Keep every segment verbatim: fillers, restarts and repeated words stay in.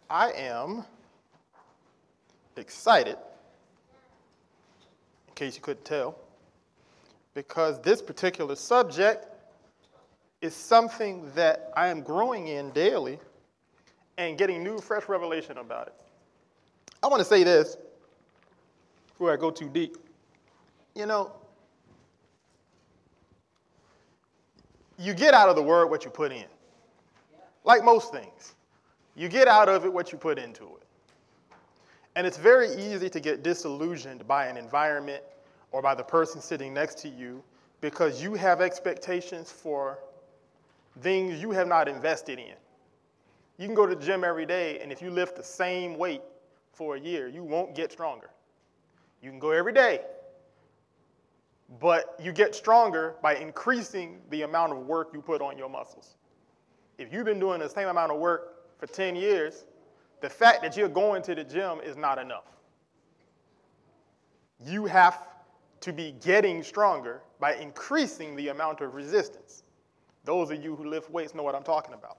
I am excited, in case you couldn't tell, because this particular subject is something that I am growing in daily and getting new, fresh revelation about it. I want to say this before I go too deep. You know, you get out of the word what you put in. Like most things. You get out of it what you put into it. And it's very easy to get disillusioned by an environment or by the person sitting next to you because you have expectations for things you have not invested in. You can go to the gym every day, and if you lift the same weight for a year, you won't get stronger. You can go every day, but you get stronger by increasing the amount of work you put on your muscles. If you've been doing the same amount of work for ten years, the fact that you're going to the gym is not enough. You have to be getting stronger by increasing the amount of resistance. Those of you who lift weights know what I'm talking about.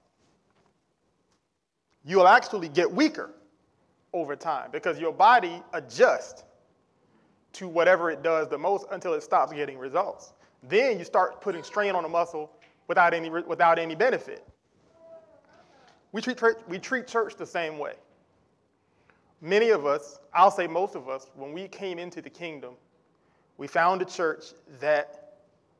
You'll actually get weaker over time because your body adjusts to whatever it does the most until it stops getting results. Then you start putting strain on the muscle without any, without any benefit. We treat, we treat church the same way. Many of us, I'll say most of us, when we came into the kingdom, we found a church that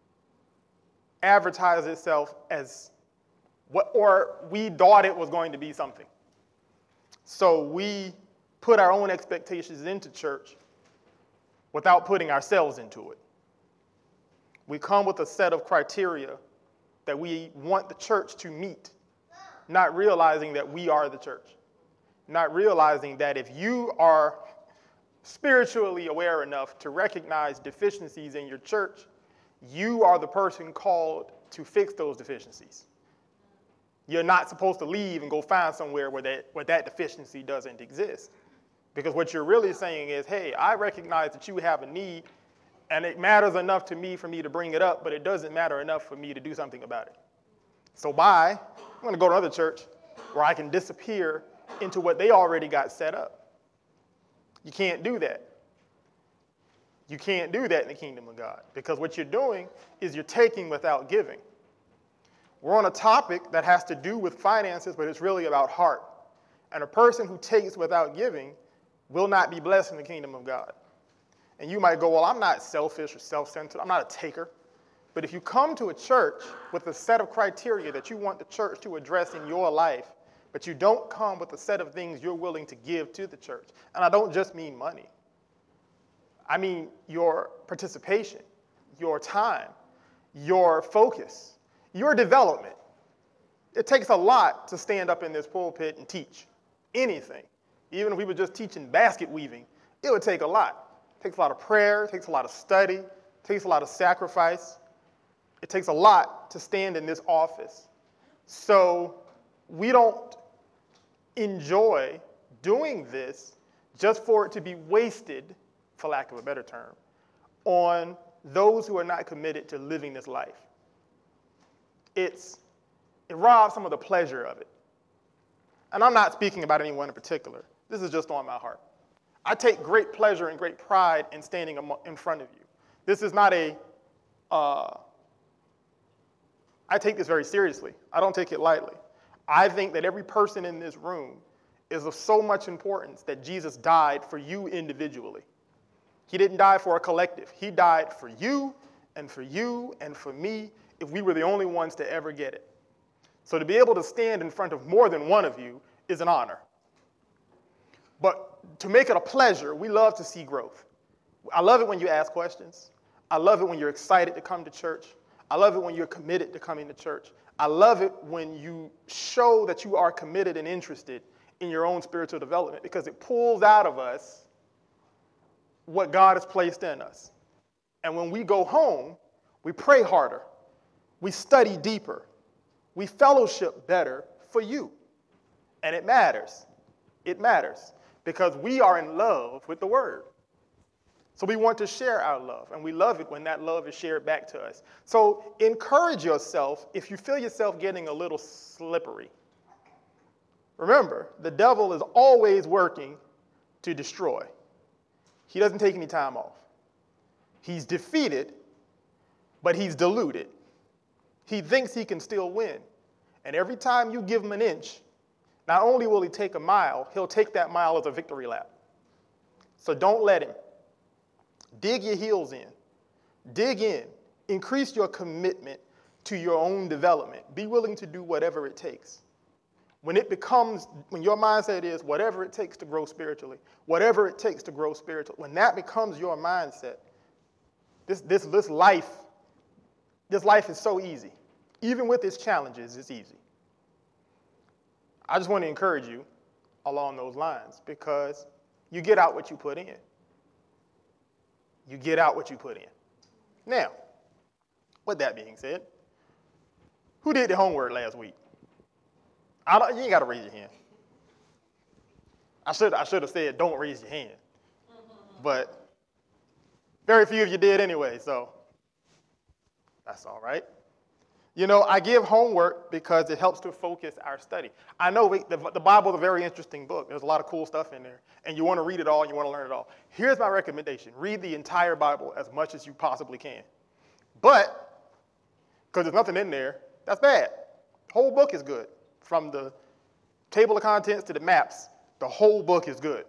advertised itself as what, or we thought it was going to be something. So we put our own expectations into church without putting ourselves into it. We come with a set of criteria that we want the church to meet, not realizing that we are the church, not realizing that if you are spiritually aware enough to recognize deficiencies in your church, you are the person called to fix those deficiencies. You're not supposed to leave and go find somewhere where that, where that deficiency doesn't exist. Because what you're really saying is, hey, I recognize that you have a need, and it matters enough to me for me to bring it up, but it doesn't matter enough for me to do something about it. So bye, I'm going to go to another church where I can disappear into what they already got set up. You can't do that. You can't do that in the kingdom of God, because what you're doing is you're taking without giving. We're on a topic that has to do with finances, but it's really about heart. And a person who takes without giving will not be blessed in the kingdom of God. And you might go, well, I'm not selfish or self-centered. I'm not a taker. But if you come to a church with a set of criteria that you want the church to address in your life, but you don't come with a set of things you're willing to give to the church, and I don't just mean money. I mean your participation, your time, your focus, your development. It takes a lot to stand up in this pulpit and teach anything. Even if we were just teaching basket weaving, it would take a lot. It takes a lot of prayer, it takes a lot of study, it takes a lot of sacrifice. It takes a lot to stand in this office. So we don't enjoy doing this just for it to be wasted, for lack of a better term, on those who are not committed to living this life. It's, it robs some of the pleasure of it. And I'm not speaking about anyone in particular. This is just on my heart. I take great pleasure and great pride in standing in front of you. This is not a, uh, I take this very seriously. I don't take it lightly. I think that every person in this room is of so much importance that Jesus died for you individually. He didn't die for a collective. He died for you and for you and for me if we were the only ones to ever get it. So to be able to stand in front of more than one of you is an honor. But to make it a pleasure, we love to see growth. I love it when you ask questions. I love it when you're excited to come to church. I love it when you're committed to coming to church. I love it when you show that you are committed and interested in your own spiritual development, because it pulls out of us what God has placed in us. And when we go home, we pray harder. We study deeper. We fellowship better for you. And it matters. It matters because we are in love with the Word. So we want to share our love, and we love it when that love is shared back to us. So encourage yourself if you feel yourself getting a little slippery, Remember, the devil is always working to destroy. He doesn't take any time off. He's defeated, but he's deluded. He thinks he can still win. And every time you give him an inch, not only will he take a mile, he'll take that mile as a victory lap. So don't let him. Dig your heels in. Dig in. Increase your commitment to your own development. Be willing to do whatever it takes. When it becomes, when your mindset is whatever it takes to grow spiritually, whatever it takes to grow spiritually, when that becomes your mindset, this, this, this life, this life is so easy. Even with its challenges, it's easy. I just want to encourage you along those lines because you get out what you put in. You get out what you put in. Now, with that being said, who did the homework last week? I don't, you ain't got to raise your hand. I should, I should have said don't raise your hand. But very few of you did anyway, so that's all right. You know, I give homework because it helps to focus our study. I know we, the, the Bible is a very interesting book. There's a lot of cool stuff in there, and you want to read it all, and you want to learn it all. Here's my recommendation. Read the entire Bible as much as you possibly can. But, because there's nothing in there, that's bad. The whole book is good. From the table of contents to the maps, the whole book is good.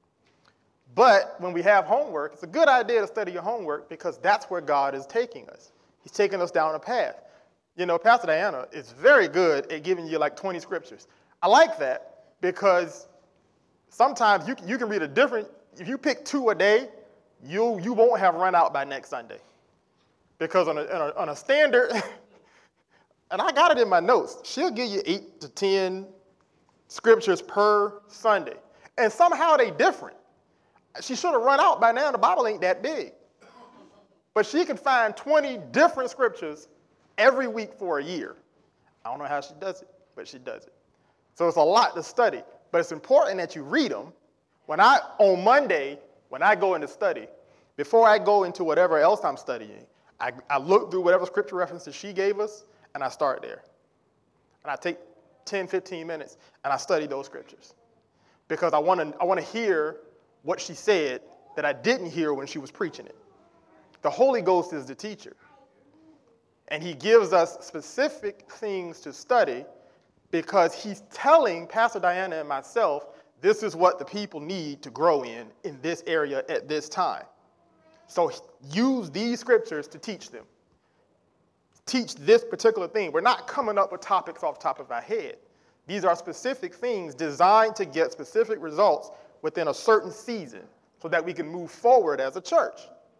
But when we have homework, it's a good idea to study your homework because that's where God is taking us. He's taking us down a path. You know, Pastor Diana is very good at giving you like twenty scriptures. I like that because sometimes you, you can read a different, if you pick two a day, you, you won't have run out by next Sunday. Because on a, on a, on a standard, and I got it in my notes, she'll give you eight to ten scriptures per Sunday. And somehow they different. She should have run out by now. The Bible ain't that big. But she can find twenty different scriptures every week for a year. I don't know how she does it, but she does it. So it's a lot to study. But it's important that you read them. When I, on Monday, when I go into study, before I go into whatever else I'm studying, I, I look through whatever scripture references she gave us, and I start there. And I take ten, fifteen minutes, and I study those scriptures. Because I want to I want to hear what she said that I didn't hear when she was preaching it. The Holy Ghost is the teacher. And he gives us specific things to study because he's telling Pastor Diana and myself, this is what the people need to grow in, in this area at this time. So use these scriptures to teach them. Teach this particular thing. We're not coming up with topics off the top of our head. These are specific things designed to get specific results within a certain season so that we can move forward as a church.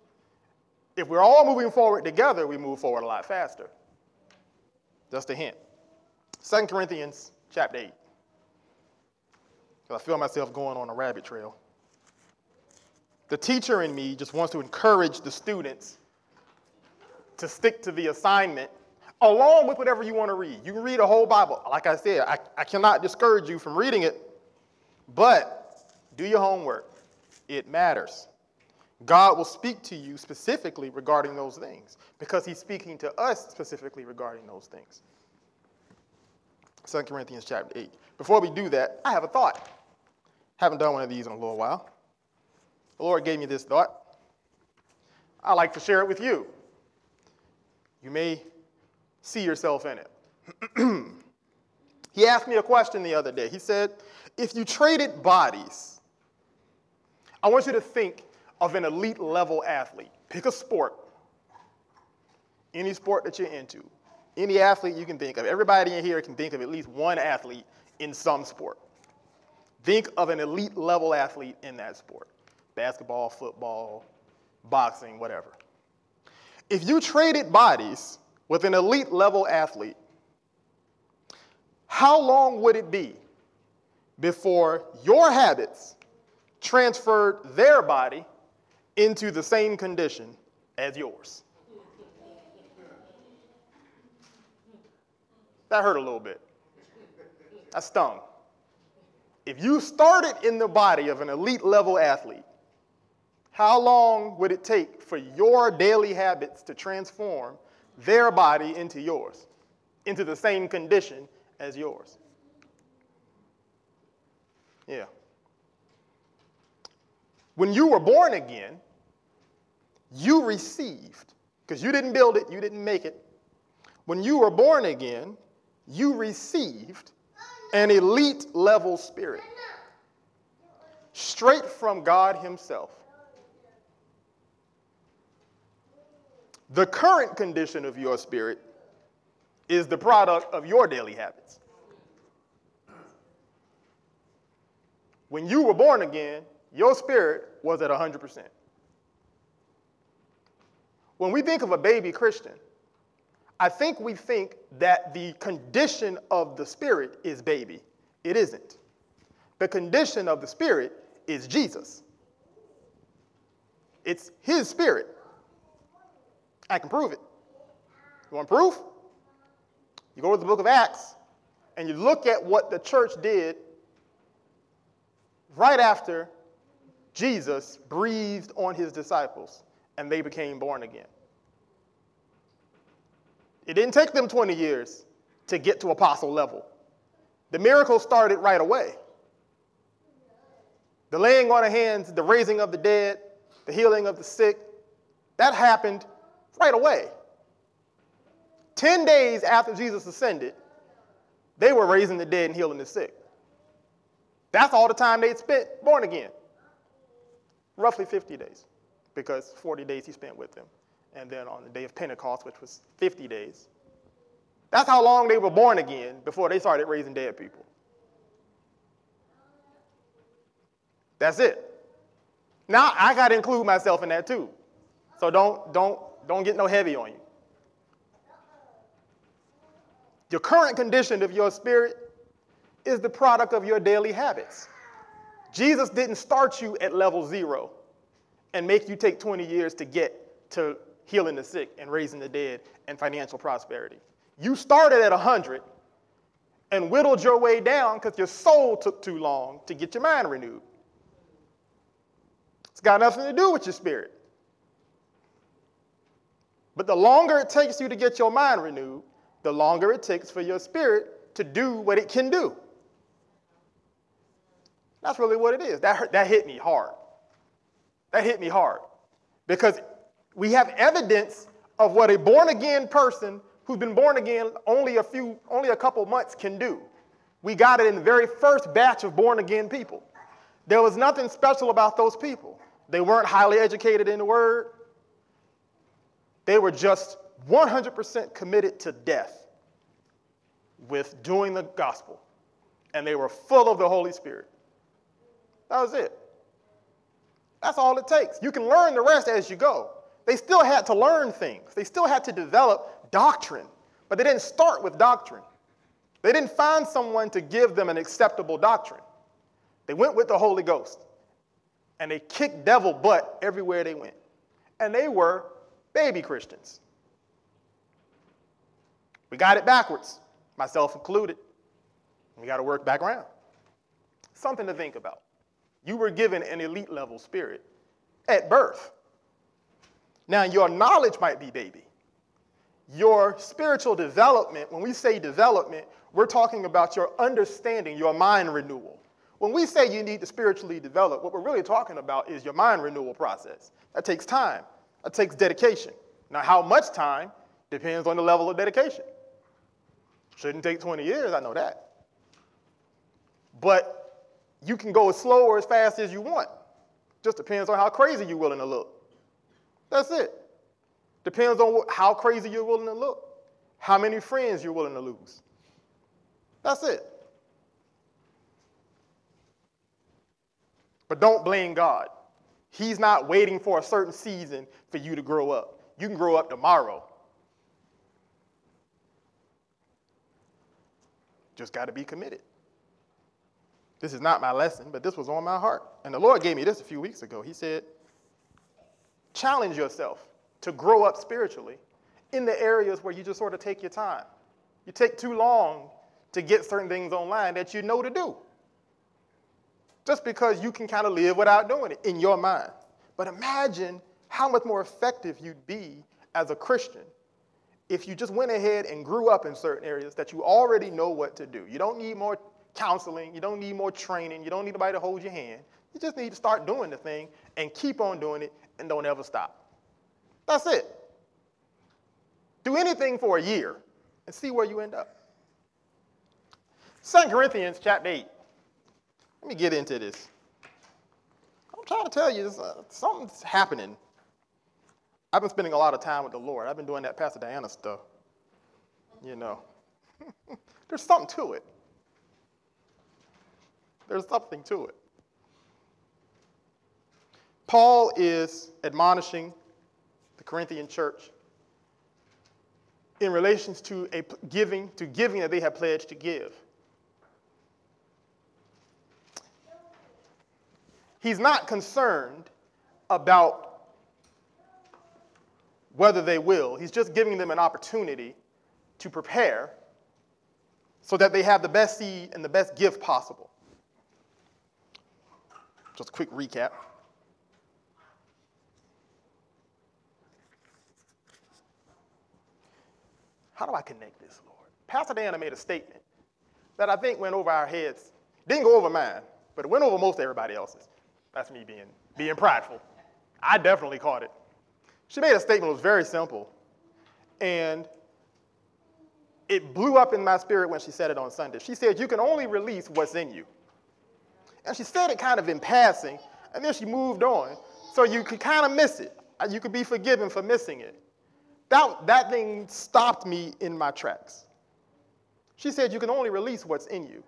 If we're all moving forward together, we move forward a lot faster. Just a hint. Second Corinthians chapter eight. Because I feel myself going on a rabbit trail. The teacher in me just wants to encourage the students to stick to the assignment along with whatever you want to read. You can read a whole Bible. Like I said, I, I cannot discourage you from reading it, but do your homework. It matters. God will speak to you specifically regarding those things because he's speaking to us specifically regarding those things. Second Corinthians chapter eight. Before we do that, I have a thought. Haven't done one of these in a little while. The Lord gave me this thought. I'd like to share it with you. You may see yourself in it. He asked me a question the other day. He said, if you traded bodies, I want you to think of an elite level athlete. Pick a sport, any sport that you're into, any athlete you can think of. Everybody in here can think of at least one athlete in some sport. Think of an elite level athlete in that sport. Basketball, football, boxing, whatever. If you traded bodies with an elite level athlete, how long would it be before your habits transferred their body into the same condition as yours? That hurt a little bit. That stung. If you started in the body of an elite level athlete, how long would it take for your daily habits to transform their body into yours, into the same condition as yours? Yeah. When you were born again, you received, because you didn't build it, you didn't make it. When you were born again, you received an elite level spirit straight from God himself. The current condition of your spirit is the product of your daily habits. When you were born again, your spirit was at one hundred percent. When we think of a baby Christian, I think we think that the condition of the spirit is baby. It isn't. The condition of the spirit is Jesus. It's his spirit. I can prove it. You want proof? You go to the book of Acts, and you look at what the church did right after Jesus breathed on his disciples, and they became born again. It didn't take them twenty years to get to apostle level. The miracle started right away. The laying on of hands, the raising of the dead, the healing of the sick, that happened right away. Ten days after Jesus ascended, they were raising the dead and healing the sick. That's all the time they'd spent born again. Roughly fifty days, because forty days he spent with them. And then on the day of Pentecost, which was fifty days. That's how long they were born again before they started raising dead people. That's it. Now, I got to include myself in that too. So don't, don't, don't get no heavy on you. Your current condition of your spirit is the product of your daily habits. Jesus didn't start you at level zero and make you take twenty years to get to healing the sick and raising the dead and financial prosperity. You started at one hundred and whittled your way down because your soul took too long to get your mind renewed. It's got nothing to do with your spirit. But the longer it takes you to get your mind renewed, the longer it takes for your spirit to do what it can do. That's really what it is. That hurt, that hit me hard. That hit me hard. Because we have evidence of what a born-again person who's been born again only a few, only a couple months can do. We got it in the very first batch of born-again people. There was nothing special about those people. They weren't highly educated in the word. They were just one hundred percent committed to death with doing the gospel. And they were full of the Holy Spirit. That was it. That's all it takes. You can learn the rest as you go. They still had to learn things. They still had to develop doctrine. But they didn't start with doctrine. They didn't find someone to give them an acceptable doctrine. They went with the Holy Ghost. And they kicked devil butt everywhere they went. And they were baby Christians. We got it backwards, myself included. We got to work back around. Something to think about. You were given an elite level spirit at birth. Now, your knowledge might be baby. Your spiritual development, when we say development, we're talking about your understanding, your mind renewal. When we say you need to spiritually develop, what we're really talking about is your mind renewal process. That takes time. That takes dedication. Now, how much time depends on the level of dedication. Shouldn't take twenty years, I know that. But you can go as slow or as fast as you want. Just depends on how crazy you're willing to look. That's it. Depends on how crazy you're willing to look. How many friends you're willing to lose. That's it. But don't blame God. He's not waiting for a certain season for you to grow up. You can grow up tomorrow. Just got to be committed. This is not my lesson, but this was on my heart. And the Lord gave me this a few weeks ago. He said, challenge yourself to grow up spiritually in the areas where you just sort of take your time. You take too long to get certain things online that you know to do. Just because you can kind of live without doing it in your mind. But imagine how much more effective you'd be as a Christian if you just went ahead and grew up in certain areas that you already know what to do. You don't need more counseling. You don't need more training. You don't need nobody to hold your hand. You just need to start doing the thing and keep on doing it and don't ever stop. That's it. Do anything for a year and see where you end up. Second Corinthians chapter eight. Let me get into this. I'm trying to tell you, uh, something's happening. I've been spending a lot of time with the Lord. I've been doing that Pastor Diana stuff. You know, there's something to it. There's something to it. Paul is admonishing the Corinthian church in relation to a giving, to giving that they have pledged to give. He's not concerned about whether they will. He's just giving them an opportunity to prepare so that they have the best seed and the best gift possible. Just a quick recap. How do I connect this, Lord? Pastor Diana made a statement that I think went over our heads. Didn't go over mine, but it went over most everybody else's. That's me being, being prideful. I definitely caught it. She made a statement that was very simple, and it blew up in my spirit when she said it on Sunday. She said, you can only release what's in you. And she said it kind of in passing, and then she moved on, so you could kind of miss it. You could be forgiven for missing it. That, that thing stopped me in my tracks. She said, you can only release what's in you.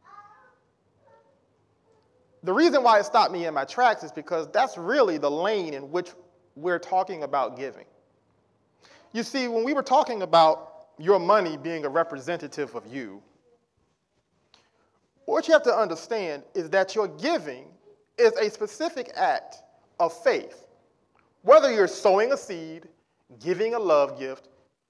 The reason why it stopped me in my tracks is because that's really the lane in which we're talking about giving. You see, when we were talking about your money being a representative of you, what you have to understand is that your giving is a specific act of faith. Whether you're sowing a seed, giving a love gift,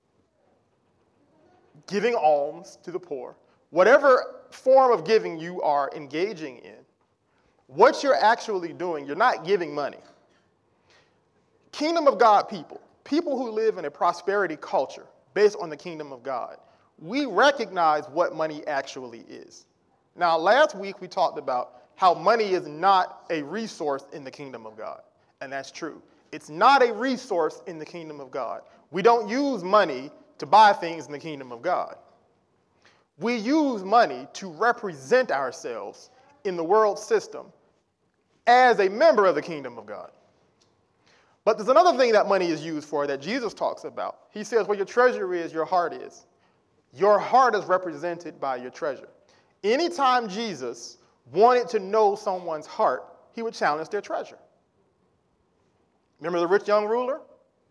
giving alms to the poor, whatever form of giving you are engaging in, what you're actually doing, you're not giving money. Kingdom of God people, people who live in a prosperity culture based on the kingdom of God, we recognize what money actually is. Now, last week we talked about how money is not a resource in the kingdom of God, and that's true. It's not a resource in the kingdom of God. We don't use money to buy things in the kingdom of God. We use money to represent ourselves in the world system as a member of the kingdom of God. But there's another thing that money is used for that Jesus talks about. He says, where your treasure is, your heart is. Your heart is represented by your treasure. Anytime Jesus wanted to know someone's heart, he would challenge their treasure. Remember the rich young ruler?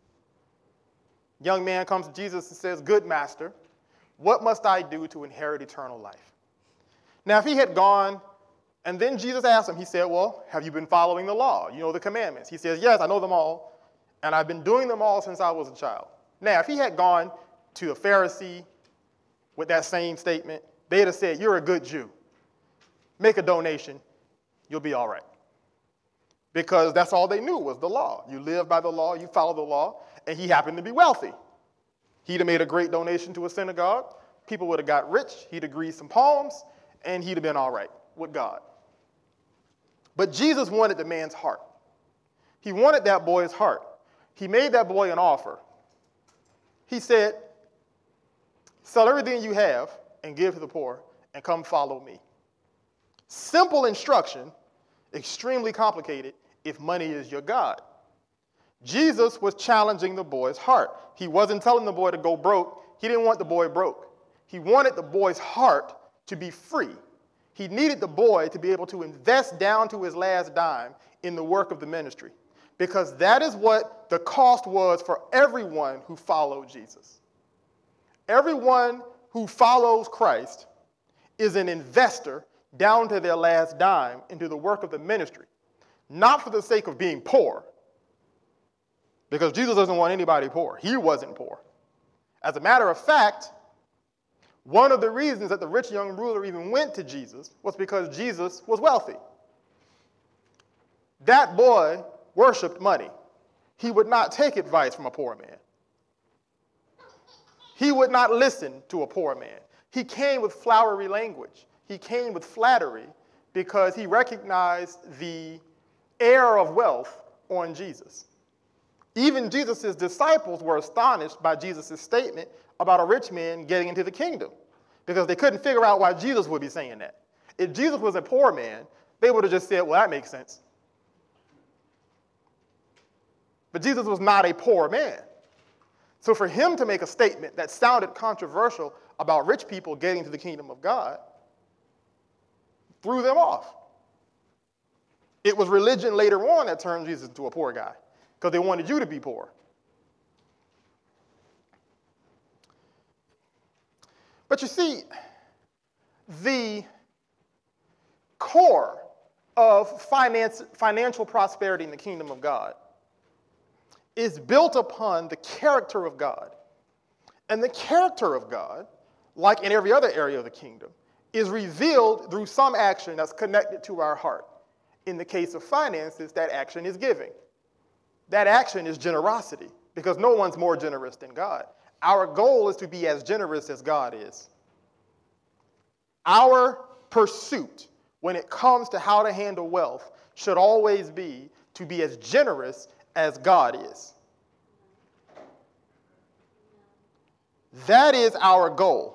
Young man comes to Jesus and says, good master, what must I do to inherit eternal life? Now, if he had gone, and then Jesus asked him, he said, well, have you been following the law? You know the commandments. He says, yes, I know them all, and I've been doing them all since I was a child. Now, if he had gone to a Pharisee with that same statement, they'd have said, you're a good Jew. Make a donation, you'll be all right. Because that's all they knew was the law. You live by the law, you follow the law, and he happened to be wealthy. He'd have made a great donation to a synagogue. People would have got rich. He'd have greased some palms, and he'd have been all right with God. But Jesus wanted the man's heart. He wanted that boy's heart. He made that boy an offer. He said, sell everything you have and give to the poor, and come follow me. Simple instruction, extremely complicated if money is your God. Jesus was challenging the boy's heart. He wasn't telling the boy to go broke. He didn't want the boy broke. He wanted the boy's heart to be free. He needed the boy to be able to invest down to his last dime in the work of the ministry, because that is what the cost was for everyone who followed Jesus. Everyone who follows Christ is an investor down to their last dime into the work of the ministry, not for the sake of being poor, because Jesus doesn't want anybody poor. He wasn't poor. As a matter of fact, one of the reasons that the rich young ruler even went to Jesus was because Jesus was wealthy. That boy worshiped money. He would not take advice from a poor man. He would not listen to a poor man. He came with flowery language. He came with flattery because he recognized the air of wealth on Jesus. Even Jesus' disciples were astonished by Jesus' statement about a rich man getting into the kingdom because they couldn't figure out why Jesus would be saying that. If Jesus was a poor man, they would have just said, well, that makes sense. But Jesus was not a poor man. So for him to make a statement that sounded controversial about rich people getting to the kingdom of God threw them off. It was religion later on that turned Jesus into a poor guy because they wanted you to be poor. But you see, the core of finance, financial prosperity in the kingdom of God is built upon the character of God. And the character of God, like in every other area of the kingdom, is revealed through some action that's connected to our heart. In the case of finances, that action is giving. That action is generosity, because no one's more generous than God. Our goal is to be as generous as God is. Our pursuit when it comes to how to handle wealth should always be to be as generous as God is. That is our goal.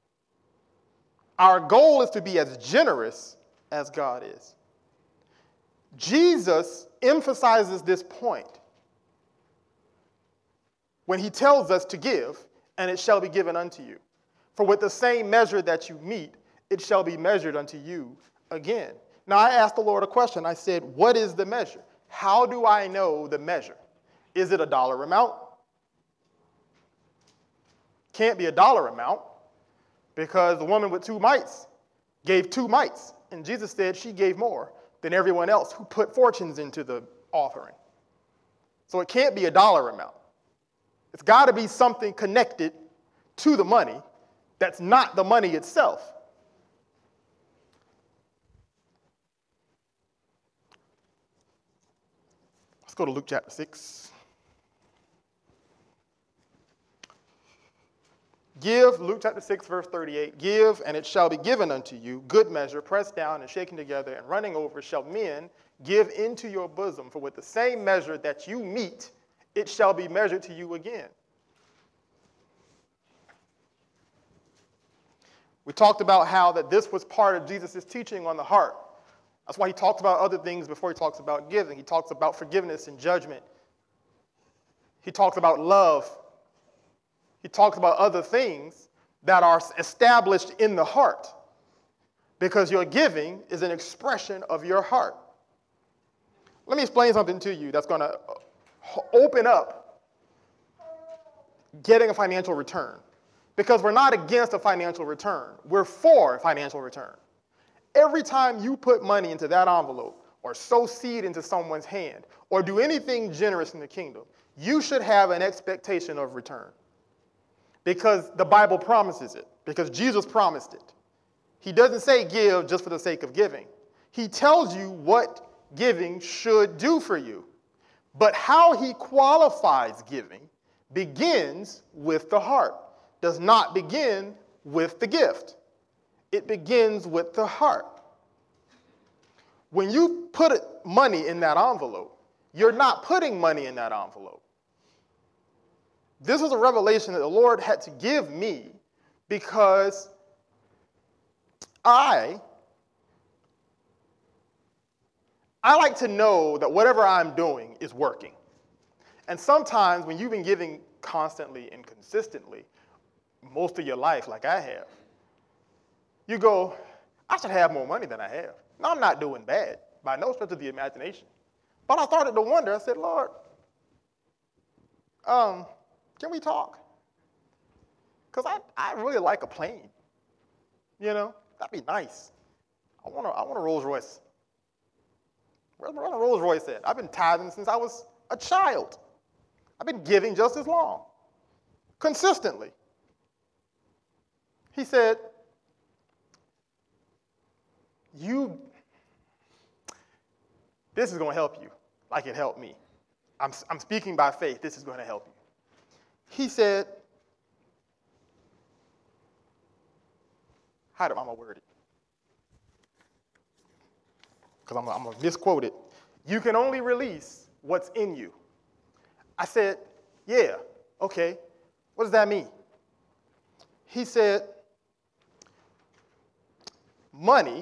Our goal is to be as generous as God is. Jesus emphasizes this point when he tells us to give, and it shall be given unto you. For with the same measure that you meet, it shall be measured unto you again. Now, I asked the Lord a question. I said, what is the measure? How do I know the measure? Is it a dollar amount? Can't be a dollar amount because the woman with two mites gave two mites, and Jesus said she gave more than everyone else who put fortunes into the offering. So it can't be a dollar amount. It's got to be something connected to the money that's not the money itself. Let's go to Luke chapter six. Give, Luke chapter six, verse thirty-eight, give, and it shall be given unto you, good measure, pressed down and shaken together, and running over, shall men give into your bosom. For with the same measure that you meet, it shall be measured to you again. We talked about how that this was part of Jesus' teaching on the heart. That's why he talks about other things before he talks about giving. He talks about forgiveness and judgment. He talks about love. He talks about other things that are established in the heart because your giving is an expression of your heart. Let me explain something to you that's going to open up getting a financial return, because we're not against a financial return. We're for financial return. Every time you put money into that envelope or sow seed into someone's hand or do anything generous in the kingdom, you should have an expectation of return. Because the Bible promises it, because Jesus promised it. He doesn't say give just for the sake of giving. He tells you what giving should do for you. But how he qualifies giving begins with the heart, does not begin with the gift. It begins with the heart. When you put money in that envelope, you're not putting money in that envelope. This was a revelation that the Lord had to give me because I, I like to know that whatever I'm doing is working. And sometimes when you've been giving constantly and consistently most of your life like I have, you go, I should have more money than I have. Now, I'm not doing bad by no stretch of the imagination. But I started to wonder, I said, Lord, um, can we talk? Because I, I really like a plane. You know, that'd be nice. I want a, I want a Rolls Royce. Where's my Rolls Royce at? I've been tithing since I was a child. I've been giving just as long, consistently. He said, you, this is going to help you like it helped me. I'm, I'm speaking by faith. This is going to help you. He said, how did Mama word it? because I'm, I'm going to misquote it. You can only release what's in you. I said, yeah, okay. What does that mean? He said, money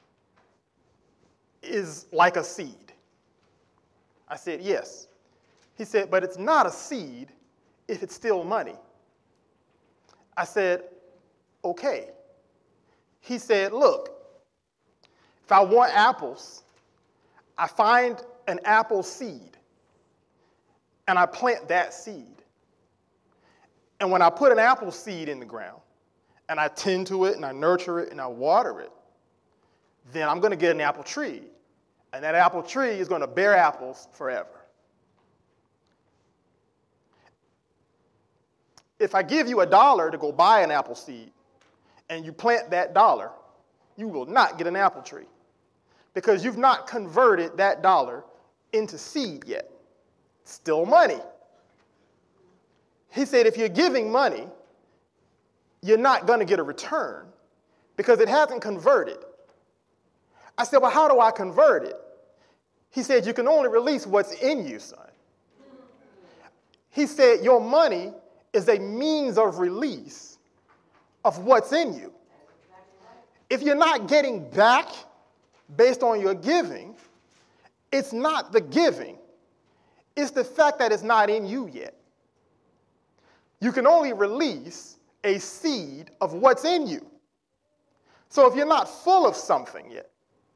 is like a seed. I said, yes. He said, but it's not a seed if it's still money. I said, okay. He said, look, if I want apples, I find an apple seed, and I plant that seed. And when I put an apple seed in the ground, and I tend to it, and I nurture it, and I water it, then I'm going to get an apple tree. And that apple tree is going to bear apples forever. If I give you a dollar to go buy an apple seed, and you plant that dollar, you will not get an apple tree, because you've not converted that dollar into seed yet. It's still money. He said, if you're giving money, you're not going to get a return because it hasn't converted. I said, well, how do I convert it? He said, you can only release what's in you, son. He said, your money is a means of release of what's in you. If you're not getting back based on your giving, it's not the giving. It's the fact that it's not in you yet. You can only release a seed of what's in you. So if you're not full of something yet,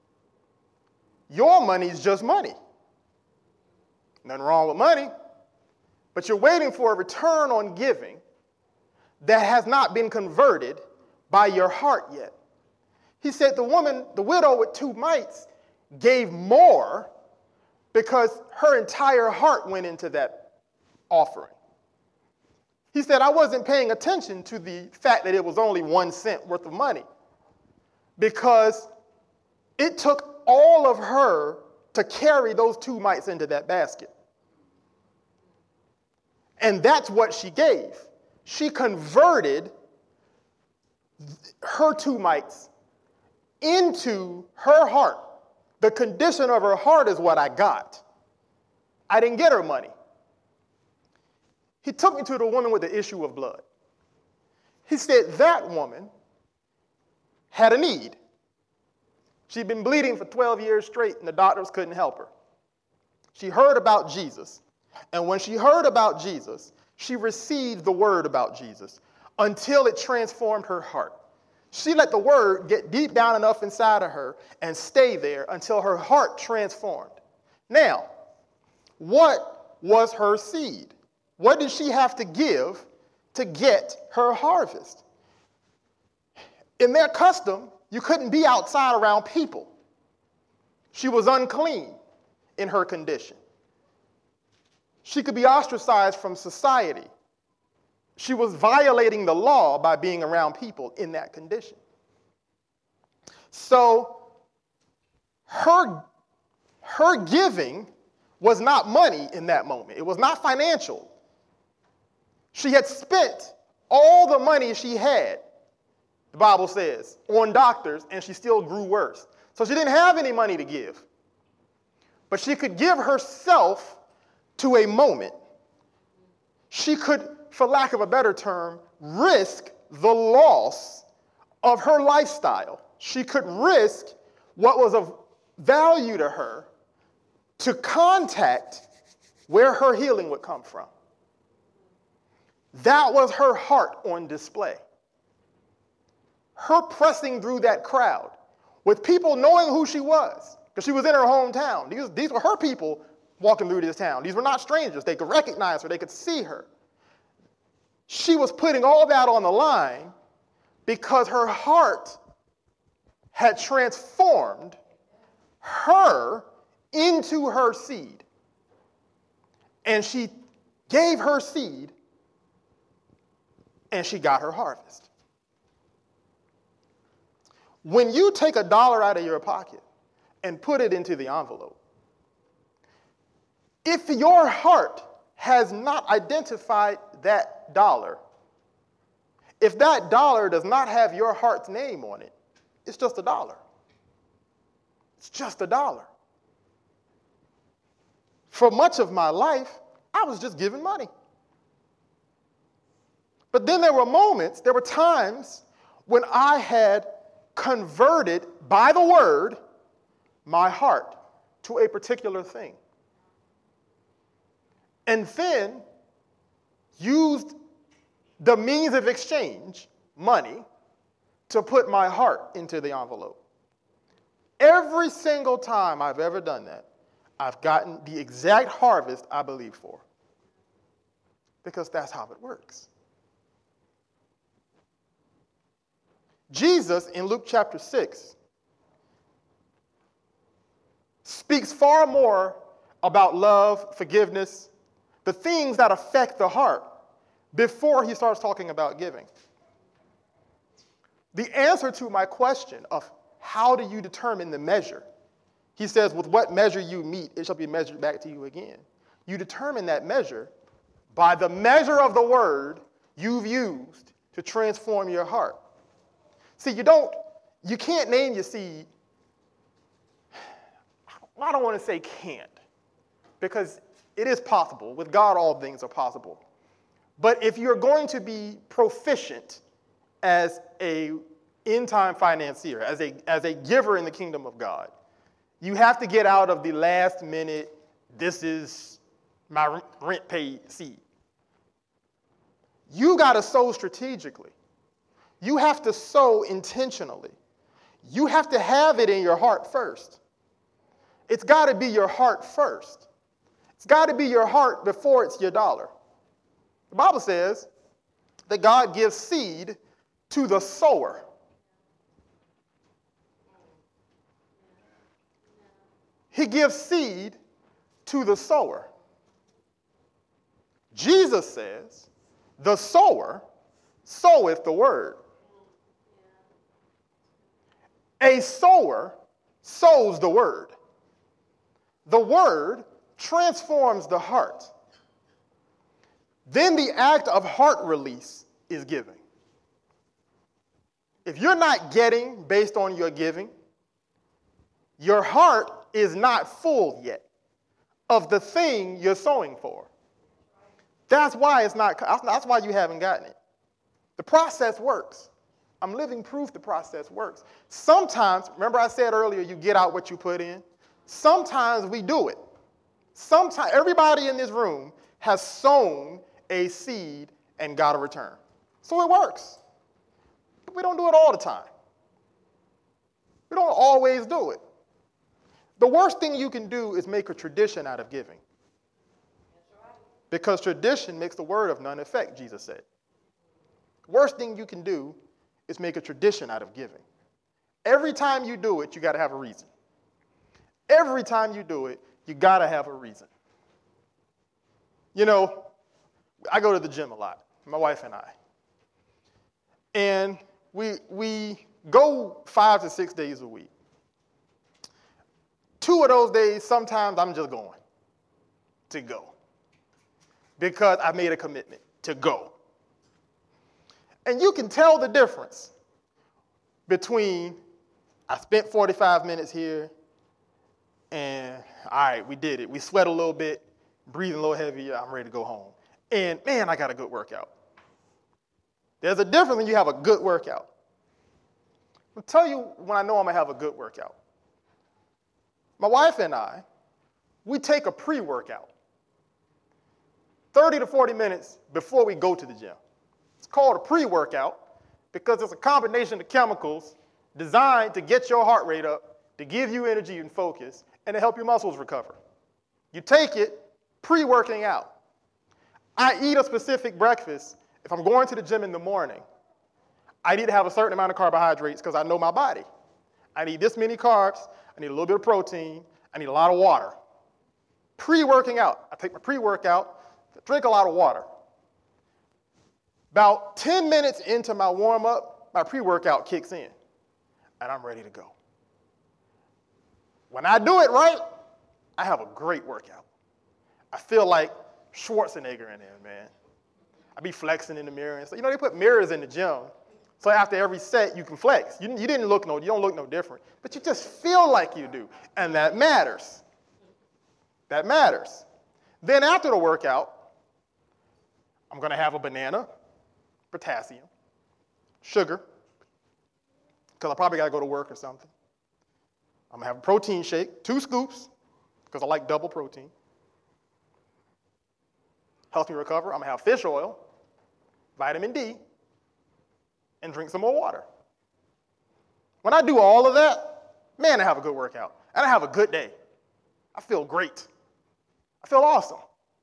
your money is just money. Nothing wrong with money, but you're waiting for a return on giving that has not been converted by your heart yet. He said the woman, the widow with two mites, gave more because her entire heart went into that offering. He said, I wasn't paying attention to the fact that it was only one cent worth of money because it took all of her to carry those two mites into that basket. And that's what she gave. She converted her two mites into her heart. The condition of her heart is what I got. I didn't get her money. He took me to the woman with the issue of blood. He said that woman had a need. She'd been bleeding for twelve years straight, and the doctors couldn't help her. She heard about Jesus, and when she heard about Jesus, she received the word about Jesus until it transformed her heart. She let the word get deep down enough inside of her and stay there until her heart transformed. Now, what was her seed? What did she have to give to get her harvest? In their custom, you couldn't be outside around people. She was unclean in her condition. She could be ostracized from society. She was violating the law by being around people in that condition. So her, her giving was not money in that moment. It was not financial. She had spent all the money she had, the Bible says, on doctors, and she still grew worse. So she didn't have any money to give. But she could give herself to a moment. She could, for lack of a better term, risk the loss of her lifestyle. She could risk what was of value to her to contact where her healing would come from. That was her heart on display. Her pressing through that crowd with people knowing who she was, because she was in her hometown. These, these were her people walking through this town. These were not strangers. They could recognize her. They could see her. She was putting all that on the line because her heart had transformed her into her seed. And she gave her seed, and she got her harvest. When you take a dollar out of your pocket and put it into the envelope, if your heart has not identified that dollar, if that dollar does not have your heart's name on it, it's just a dollar. It's just a dollar. For much of my life, I was just giving money. But then there were moments, there were times when I had converted by the word my heart to a particular thing. And then used the means of exchange, money, to put my heart into the envelope. Every single time I've ever done that, I've gotten the exact harvest I believe for. Because that's how it works. Jesus, in Luke chapter six, speaks far more about love, forgiveness, the things that affect the heart, before he starts talking about giving. The answer to my question of how do you determine the measure, he says, with what measure you meet, it shall be measured back to you again. You determine that measure by the measure of the word you've used to transform your heart. See, you don't, you can't name your seed. I don't want to say can't, because it is possible. With God, all things are possible. But if you're going to be proficient as a end-time financier, as a, as a giver in the kingdom of God, you have to get out of the last minute, this is my rent paid seed. You got to sow strategically. You have to sow intentionally. You have to have it in your heart first. It's got to be your heart first. It's got to be your heart before it's your dollar. The Bible says that God gives seed to the sower. He gives seed to the sower. Jesus says, the sower soweth the word. A sower sows the word. The word transforms the heart. Then the act of heart release is giving. If you're not getting based on your giving, your heart is not full yet of the thing you're sowing for. That's why it's not, that's why you haven't gotten it. The process works. I'm living proof the process works. Sometimes, remember I said earlier, you get out what you put in? Sometimes we do it. Sometimes, everybody in this room has sown a seed and got a return. So it works. But we don't do it all the time. We don't always do it. The worst thing you can do is make a tradition out of giving. Because tradition makes the word of none effect, Jesus said. Worst thing you can do is make a tradition out of giving. Every time you do it, you got to have a reason. Every time you do it, you got to have a reason. You know, I go to the gym a lot, my wife and I. And we, we go five to six days a week. Two of those days, sometimes I'm just going to go because I made a commitment to go. And you can tell the difference between I spent forty-five minutes here and, all right, we did it. We sweat a little bit, breathing a little heavier, I'm ready to go home. And, man, I got a good workout. There's a difference when you have a good workout. I'll tell you when I know I'm going to have a good workout. My wife and I, we take a pre-workout thirty to forty minutes before we go to the gym. It's called a pre-workout because it's a combination of chemicals designed to get your heart rate up, to give you energy and focus, and to help your muscles recover. You take it pre-working out. I eat a specific breakfast. If I'm going to the gym in the morning, I need to have a certain amount of carbohydrates because I know my body. I need this many carbs. I need a little bit of protein. I need a lot of water. Pre-working out. I take my pre-workout, drink a lot of water. About ten minutes into my warm-up, my pre-workout kicks in, and I'm ready to go. When I do it right, I have a great workout. I feel like Schwarzenegger in there, man. I be flexing in the mirror and stuff. You know, they put mirrors in the gym So after every set, you can flex. You, you didn't look no, you don't look no different, but you just feel like you do, and that matters. That matters. Then after the workout, I'm going to have a banana, potassium, sugar, because I probably got to go to work or something. I'm going to have a protein shake, two scoops, because I like double protein. Helps me recover. I'm going to have fish oil, vitamin D, and drink some more water. When I do all of that, man, I have a good workout. And I have a good day. I feel great. I feel awesome.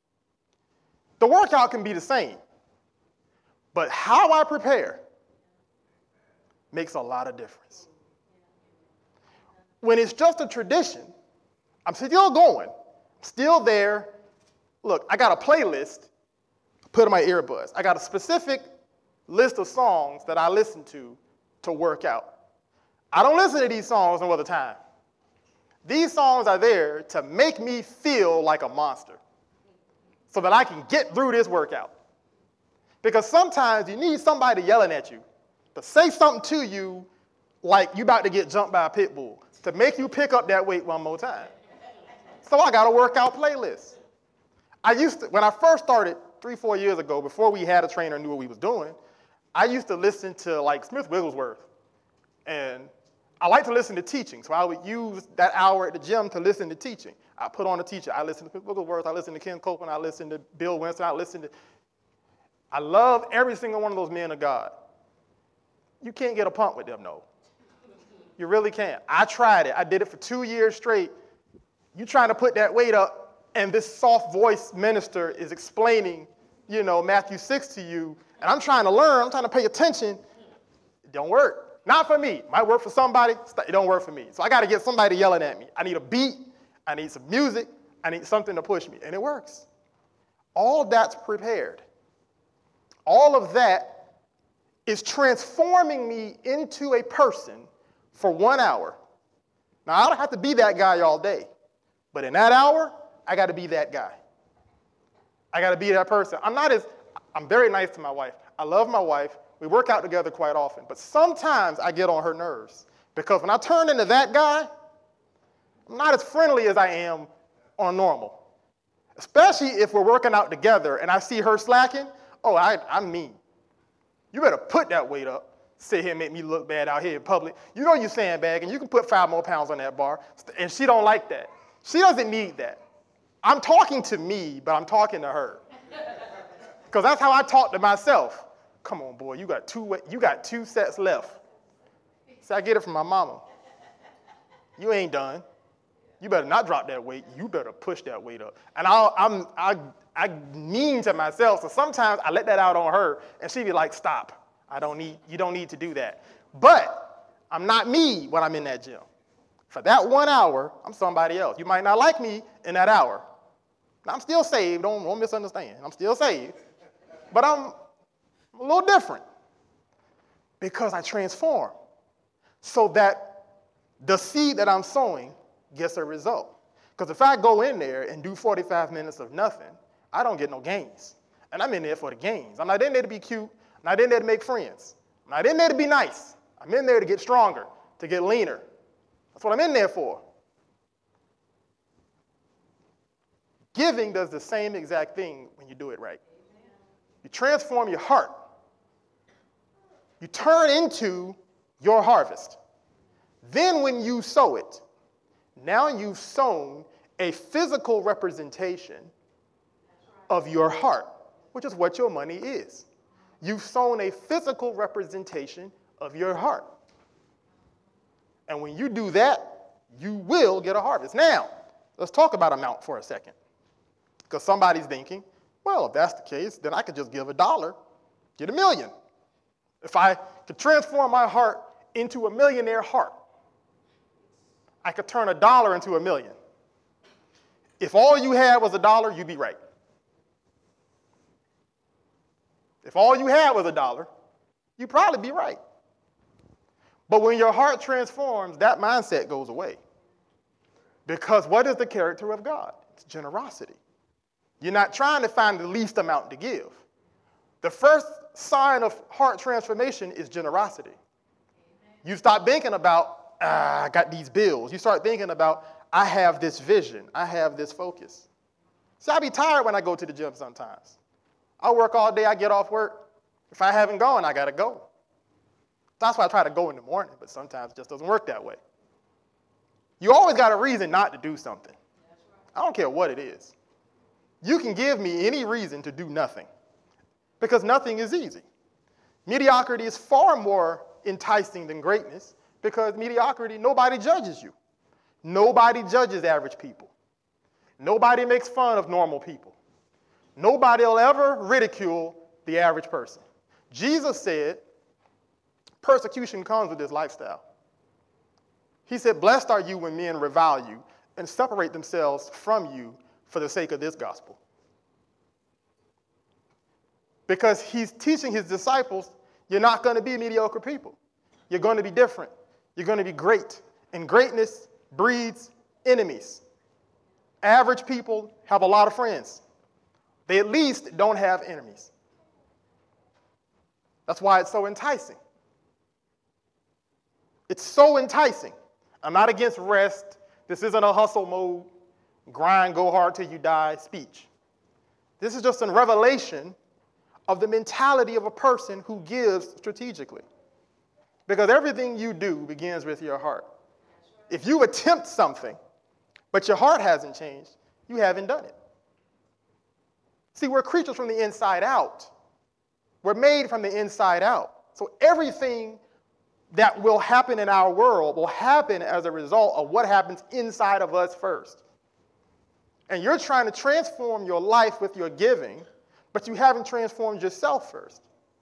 The workout can be the same, but how I prepare makes a lot of difference. When it's just a tradition, I'm still going, still there. Look, I got a playlist, put in my earbuds. I got a specific list of songs that I listen to to work out. I don't listen to these songs no other time. These songs are there to make me feel like a monster so that I can get through this workout. Because sometimes you need somebody yelling at you to say something to you like you about to get jumped by a pit bull to make you pick up that weight one more time. So I got a workout playlist. I used to, when I first started three, four years ago, before we had a trainer and knew what we was doing, I used to listen to like Smith Wigglesworth. And I like to listen to teaching, so I would use that hour at the gym to listen to teaching. I put on a teacher. I listen to Smith Wigglesworth. I listen to Ken Copeland. I listen to Bill Winston. I listen to, I love every single one of those men of God. You can't get a pump with them, no. You really can't. I tried it. I did it for two years straight. You trying to put that weight up, and this soft voice minister is explaining, you know, Matthew six to you, and I'm trying to learn. I'm trying to pay attention. It don't work. Not for me. Might work for somebody. It don't work for me. So I got to get somebody yelling at me. I need a beat. I need some music. I need something to push me. And it works. All that's prepared. All of that is transforming me into a person for one hour. Now, I don't have to be that guy all day. But in that hour, I got to be that guy. I got to be that person. I'm not as, I'm very nice to my wife. I love my wife. We work out together quite often. But sometimes I get on her nerves. Because when I turn into that guy, I'm not as friendly as I am on normal. Especially if we're working out together and I see her slacking. Oh, I, I'm mean. You better put that weight up. Sit here and make me look bad out here in public. You know you're sandbagging. You can put five more pounds on that bar. And she don't like that. She doesn't need that. I'm talking to me, but I'm talking to her. Because that's how I talk to myself. Come on, boy, you got two, you got two sets left. See, I get it from my mama. You ain't done. You better not drop that weight. You better push that weight up. And I'll, I'm, I, I mean to myself, so sometimes I let that out on her, and she be like, stop. I don't need, you don't need to do that. But I'm not me when I'm in that gym. For that one hour, I'm somebody else. You might not like me in that hour. Now, I'm still saved. Don't, don't misunderstand. I'm still saved. But I'm a little different because I transform so that the seed that I'm sowing gets a result. Because if I go in there and do forty-five minutes of nothing, I don't get no gains. And I'm in there for the gains. I'm not in there to be cute. I'm not in there to make friends. I'm not in there to be nice. I'm in there to get stronger, to get leaner. That's what I'm in there for. Giving does the same exact thing when you do it right. You transform your heart. You turn into your harvest. Then when you sow it, now you've sown a physical representation of your heart, which is what your money is. You've sown a physical representation of your heart. And when you do that, you will get a harvest. Now, let's talk about amount for a second. Because somebody's thinking, well, if that's the case, then I could just give a dollar, get a million. If I could transform my heart into a millionaire heart, I could turn a dollar into a million. If all you had was a dollar, you'd be right. If all you had was a dollar, you'd probably be right. But when your heart transforms, that mindset goes away. Because what is the character of God? It's generosity. You're not trying to find the least amount to give. The first sign of heart transformation is generosity. You stop thinking about, ah, I got these bills. You start thinking about, I have this vision. I have this focus. See, I be tired when I go to the gym sometimes. I work all day. I get off work. If I haven't gone, I got to go. That's why I try to go in the morning, but sometimes it just doesn't work that way. You always got a reason not to do something. I don't care what it is. You can give me any reason to do nothing because nothing is easy. Mediocrity is far more enticing than greatness because mediocrity, nobody judges you. Nobody judges average people. Nobody makes fun of normal people. Nobody will ever ridicule the average person. Jesus said persecution comes with this lifestyle. He said, blessed are you when men revile you and separate themselves from you for the sake of this gospel. Because he's teaching his disciples, you're not going to be mediocre people. You're going to be different. You're going to be great. And greatness breeds enemies. Average people have a lot of friends. They at least don't have enemies. That's why it's so enticing. It's so enticing. I'm not against rest. This isn't a hustle mode, grind, go hard till you die speech. This is just a revelation of the mentality of a person who gives strategically. Because everything you do begins with your heart. If you attempt something, but your heart hasn't changed, you haven't done it. See, we're creatures from the inside out. We're made from the inside out. So everything that will happen in our world will happen as a result of what happens inside of us first. And you're trying to transform your life with your giving, but you haven't transformed yourself first.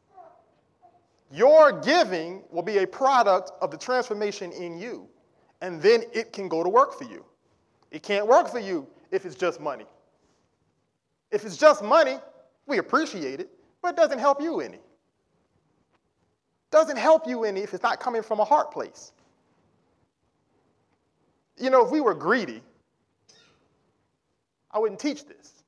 Your giving will be a product of the transformation in you, and then it can go to work for you. It can't work for you if it's just money. If it's just money, we appreciate it, but it doesn't help you any. Doesn't help you any if it's not coming from a heart place. You know, if we were greedy, I wouldn't teach this.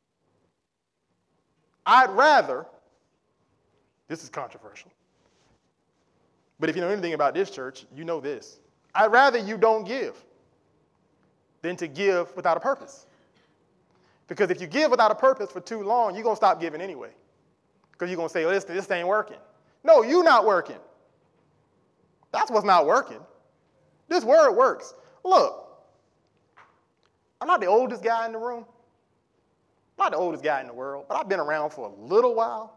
I'd rather, this is controversial, but if you know anything about this church, you know this. I'd rather you don't give than to give without a purpose. Because if you give without a purpose for too long, you're going to stop giving anyway. Because you're going to say, well, this, this ain't working. No, you're not working. That's what's not working. This word works. Look, I'm not the oldest guy in the room. I'm not the oldest guy in the world, but I've been around for a little while.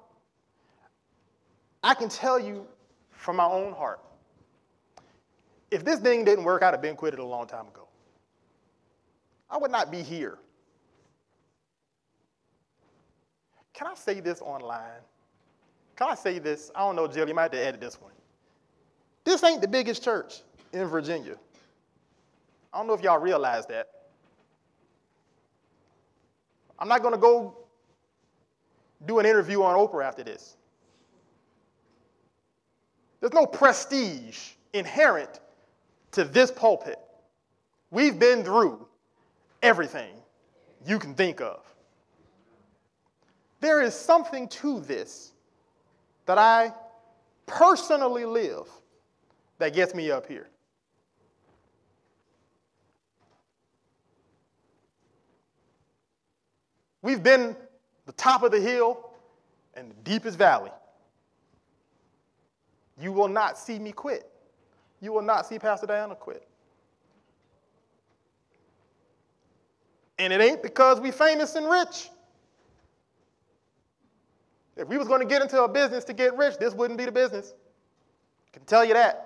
I can tell you from my own heart, if this thing didn't work, I'd have been quit it a long time ago. I would not be here. Can I say this online? Can I say this? I don't know, Jill, you might have to edit this one. This ain't the biggest church in Virginia. I don't know if y'all realize that. I'm not going to go do an interview on Oprah after this. There's no prestige inherent to this pulpit. We've been through everything you can think of. There is something to this that I personally live that gets me up here. We've been the top of the hill and the deepest valley. You will not see me quit. You will not see Pastor Diana quit. And it ain't because we famous and rich. If we was going to get into a business to get rich, this wouldn't be the business. I can tell you that.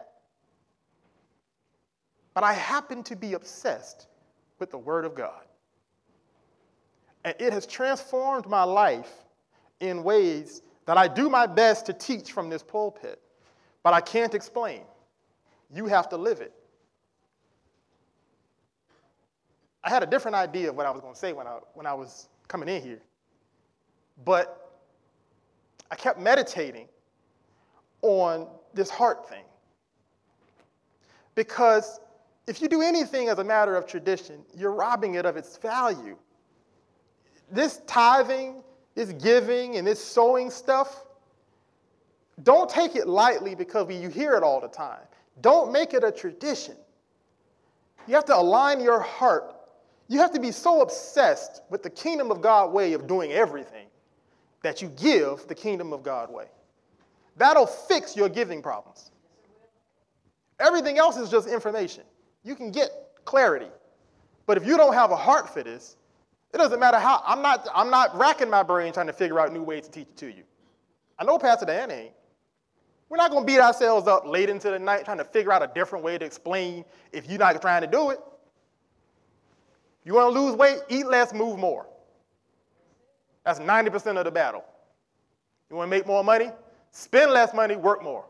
But I happen to be obsessed with the Word of God. And it has transformed my life in ways that I do my best to teach from this pulpit, but I can't explain. You have to live it. I had a different idea of what I was going to say when I, when I was coming in here. But I kept meditating on this heart thing. Because if you do anything as a matter of tradition, you're robbing it of its value. This tithing, this giving, and this sowing stuff, Don't take it lightly because you hear it all the time. Don't make it a tradition. You have to align your heart. You have to be so obsessed with the kingdom of God way of doing everything that you give the kingdom of God way. That'll fix your giving problems. Everything else is just information. You can get clarity. But if you don't have a heart for this, it doesn't matter how. I'm not, I'm not racking my brain trying to figure out new ways to teach it to you. I know Pastor Dan ain't. We're not going to beat ourselves up late into the night trying to figure out a different way to explain if you're not trying to do it. You want to lose weight, eat less, move more. That's ninety percent of the battle. You want to make more money? Spend less money, work more.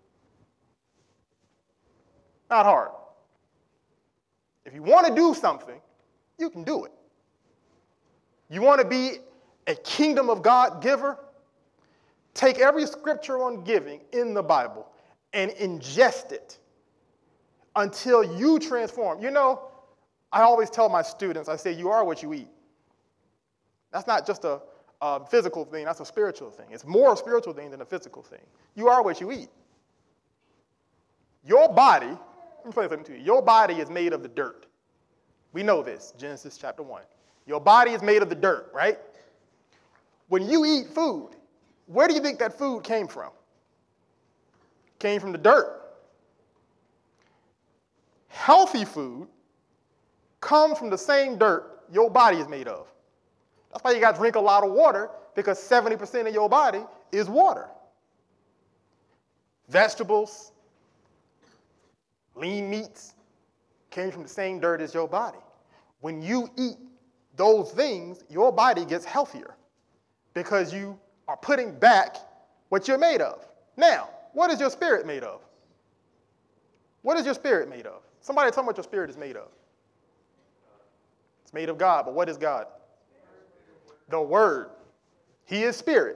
Not hard. If you want to do something, you can do it. You want to be a kingdom of God giver? Take every scripture on giving in the Bible and ingest it until you transform. You know, I always tell my students, I say, you are what you eat. That's not just a, a physical thing, that's a spiritual thing. It's more a spiritual thing than a physical thing. You are what you eat. Your body, let me explain something to you. Your body is made of the dirt. We know this, Genesis chapter one. Your body is made of the dirt, right? When you eat food, where do you think that food came from? Came from the dirt. Healthy food comes from the same dirt your body is made of. That's why you got to drink a lot of water, because seventy percent of your body is water. Vegetables, lean meats came from the same dirt as your body. When you eat those things, your body gets healthier because you are putting back what you're made of. Now, what is your spirit made of? What is your spirit made of? Somebody tell me what your spirit is made of. It's made of God, but what is God? The Word. He is spirit.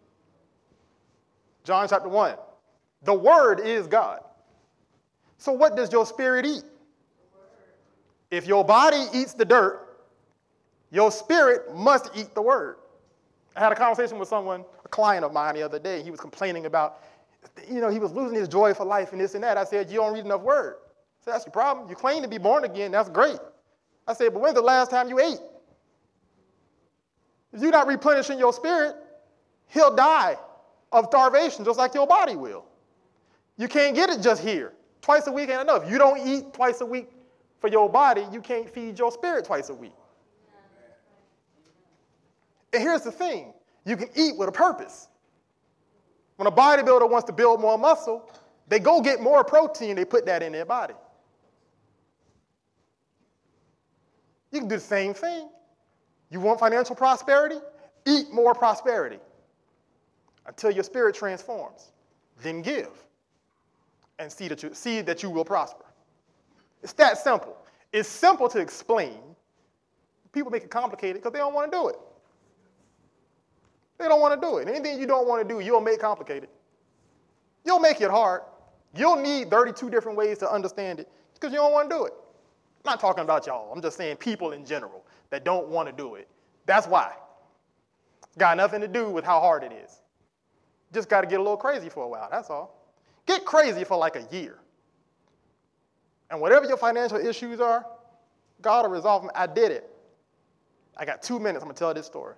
John chapter one. The Word is God. So what does your spirit eat? If your body eats the dirt, your spirit must eat the Word. I had a conversation with someone, a client of mine the other day. He was complaining about, you know, he was losing his joy for life and this and that. I said, you don't read enough Word. I said, that's your problem. You claim to be born again. That's great. I said, but when's the last time you ate? If you're not replenishing your spirit, he'll die of starvation just like your body will. You can't get it just here. Twice a week ain't enough. You don't eat twice a week for your body, you can't feed your spirit twice a week. And here's the thing. You can eat with a purpose. When a bodybuilder wants to build more muscle, they go get more protein, they put that in their body. You can do the same thing. You want financial prosperity? Eat more prosperity until your spirit transforms. Then give and see that you, see that you will prosper. It's that simple. It's simple to explain. People make it complicated because they don't want to do it. They don't want to do it. Anything you don't want to do, you'll make complicated. You'll make it hard. You'll need thirty-two different ways to understand it because you don't want to do it. I'm not talking about y'all. I'm just saying people in general that don't want to do it. That's why. Got nothing to do with how hard it is. Just got to get a little crazy for a while, that's all. Get crazy for like a year. And whatever your financial issues are, God will resolve them. I did it. I got two minutes. I'm going to tell this story.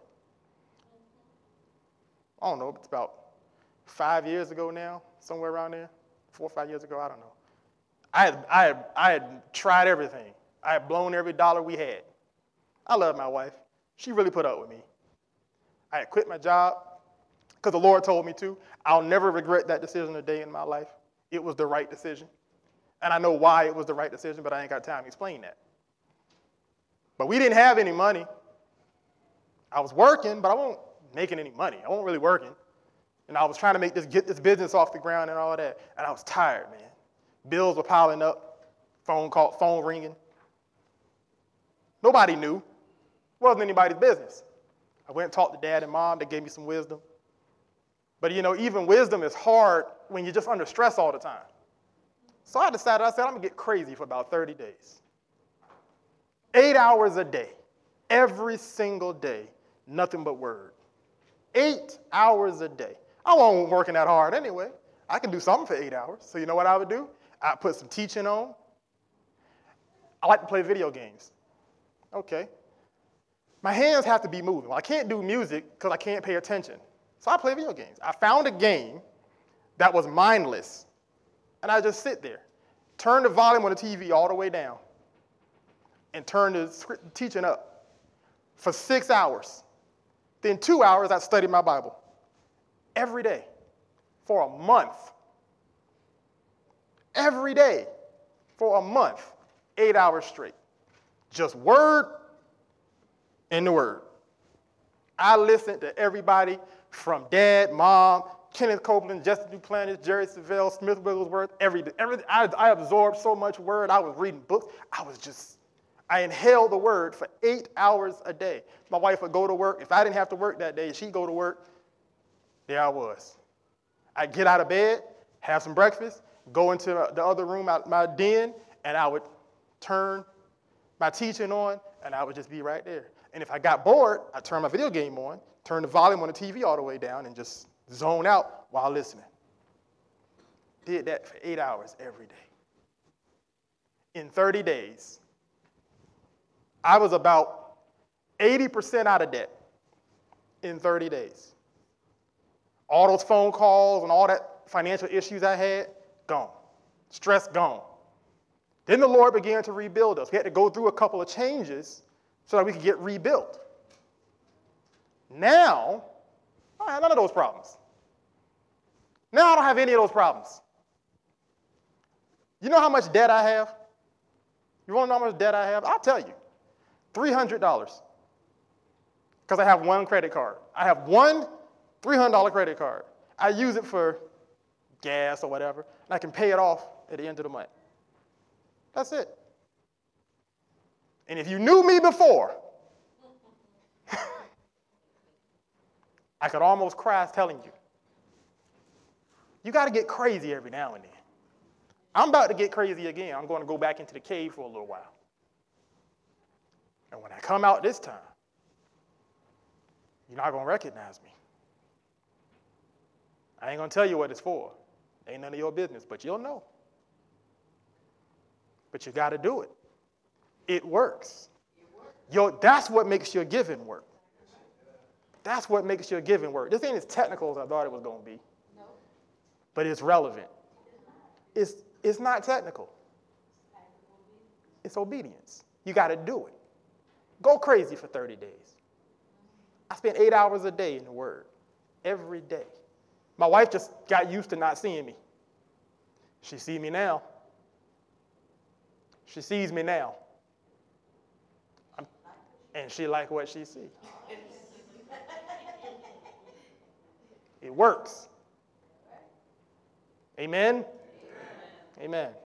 I don't know. It's about five years ago now, somewhere around there. Four or five years ago, I don't know. I had, I had, I had tried everything. I had blown every dollar we had. I love my wife. She really put up with me. I had quit my job because the Lord told me to. I'll never regret that decision a day in my life. It was the right decision. And I know why it was the right decision, but I ain't got time to explain that. But we didn't have any money. I was working, but I wasn't making any money. I wasn't really working. And I was trying to make this, get this business off the ground and all of that. And I was tired, man. Bills were piling up, phone call, phone ringing. Nobody knew. It wasn't anybody's business. I went and talked to Dad and Mom. They gave me some wisdom. But, you know, even wisdom is hard when you're just under stress all the time. So I decided, I said, I'm going to get crazy for about thirty days. Eight hours a day, every single day, nothing but word. Eight hours a day. I wasn't working that hard anyway. I can do something for eight hours. So you know what I would do? I'd put some teaching on. I like to play video games. Okay. My hands have to be moving. Well, I can't do music because I can't pay attention. So I play video games. I found a game that was mindless, and I just sit there, turn the volume on the T V all the way down, and turn the script, teaching up for six hours. Then two hours, I studied my Bible every day for a month. Every day for a month, eight hours straight. Just word in the word. I listened to everybody from Dad, Mom, Kenneth Copeland, Justin Duplantis, Jerry Savelle, Smith Wigglesworth, every, every, I, I absorbed so much word. I was reading books. I was just, I inhaled the word for eight hours a day. My wife would go to work. If I didn't have to work that day, she'd go to work. There I was. I'd get out of bed, have some breakfast, go into the other room, my den, and I would turn my teaching on, and I would just be right there. And if I got bored, I'd turn my video game on, turn the volume on the T V all the way down, and just zone out while listening. Did that for eight hours every day. In thirty days, I was about eighty percent out of debt in thirty days. All those phone calls and all that financial issues I had, gone. Stress gone. Then the Lord began to rebuild us. We had to go through a couple of changes so that we could get rebuilt. Now, I have none of those problems. Now I don't have any of those problems. You know how much debt I have? You want to know how much debt I have? I'll tell you. three hundred dollars. Because I have one credit card. I have one three hundred dollars credit card. I use it for gas or whatever, and I can pay it off at the end of the month. That's it. And if you knew me before, I could almost cry telling you. You got to get crazy every now and then. I'm about to get crazy again. I'm going to go back into the cave for a little while. And when I come out this time, you're not going to recognize me. I ain't going to tell you what it's for. Ain't none of your business, but you'll know. But you got to do it. It works. Your, that's what makes your giving work. That's what makes your giving work. This ain't as technical as I thought it was going to be. No. But it's relevant. It's, it's not technical. It's obedience. You got to do it. Go crazy for thirty days. I spend eight hours a day in the Word. Every day. My wife just got used to not seeing me. She sees me now. She sees me now. I'm, and she like what she sees. It works. Amen? Amen. Amen.